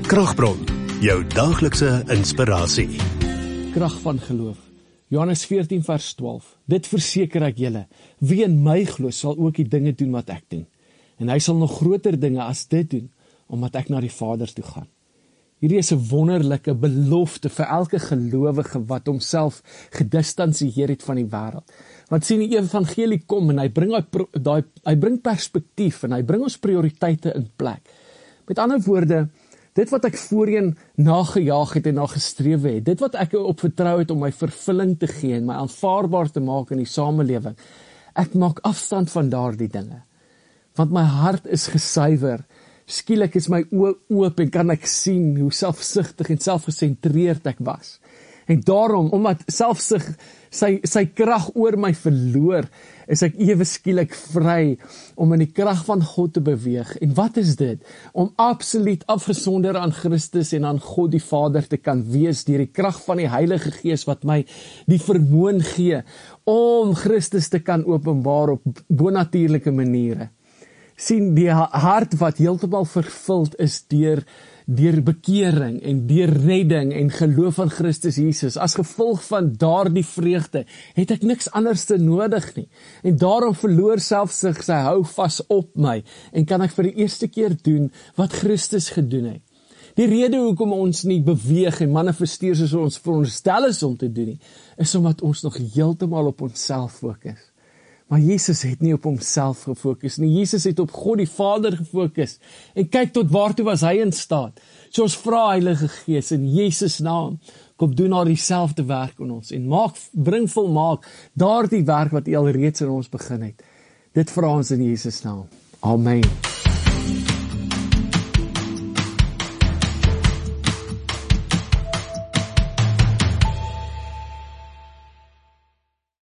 Kragbron, jou daglikse inspirasie. Krag van geloof. Johannes 14 vers 12. Dit verseker ek julle, wie in my glo sal ook die dinge doen wat ek doen. En hy sal nog groter dinge as dit doen, omdat ek na die Vader toe gaan. Hierdie is 'n wonderlike belofte vir elke gelowige wat homself gedistansieer het van die wêreld. Want sien, die evangelie kom en hy bring perspektief en hy bring ons prioriteite in plek. Met ander woorde, dit wat ek voorheen nagejaag het en nagestrewe het, dit wat ek op vertrou het om my vervulling te gee en my aanvaarbaar te maak in die samelewing, ek maak afstand van daardie dinge. Want my hart is gesuiwer. Skielik is my oë oop en kan ek sien hoe selfsugtig en selfgesentreerd ek was. En daarom, omdat selfsug sy krag oor my verloor, is ek ewe skielik vry om in die krag van God te beweeg. En wat is dit? Om absoluut afgesonder aan Christus en aan God die Vader te kan wees deur die krag van die Heilige Gees wat my die vermoë gee om Christus te kan openbaar op bonatuurlike maniere. Sien, die hart wat heeltemal vervuld is deur bekering en deur redding en geloof in Christus Jesus. As gevolg van daardie vreugde het ek niks anders te nodig nie. En daarom verloor selfsug sy hou vas op my en kan ek vir die eerste keer doen wat Christus gedoen het. Die rede hoekom ons nie beweeg en manifesteer soos ons veronderstel is om te doen nie, is omdat ons nog heeltemal op onsself fokus. Maar Jesus het nie op homself gefokus nie. Jesus het op God die Vader gefokus. En kyk tot waartoe was hy in staat. So ons vra Heilige Gees in Jesus naam, kom doen daar dieselfde werk in ons en bring volmaak daardie werk wat U al reeds in ons begin het. Dit vra ons in Jesus naam. Amen.